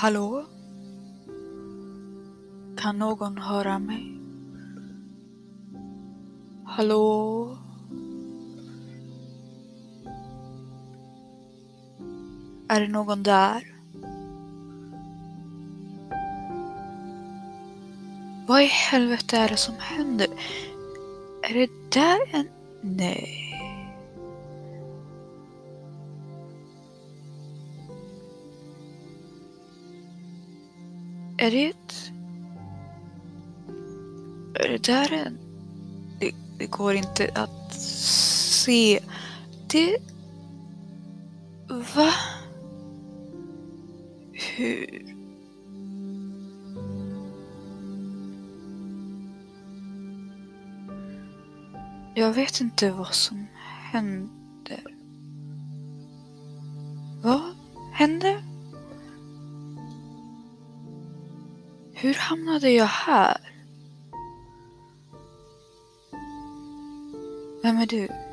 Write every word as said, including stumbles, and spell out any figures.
Hallå? Kan någon höra mig? Hallå? Är det någon där? Vad i helvete är det som händer? Är det där en... Nej. Är det ett... Är det där en... Det, det går inte att se. Det... Va? Hur? Jag vet inte vad som händer. Vad hände? Hur hamnade jag här? Vem är du?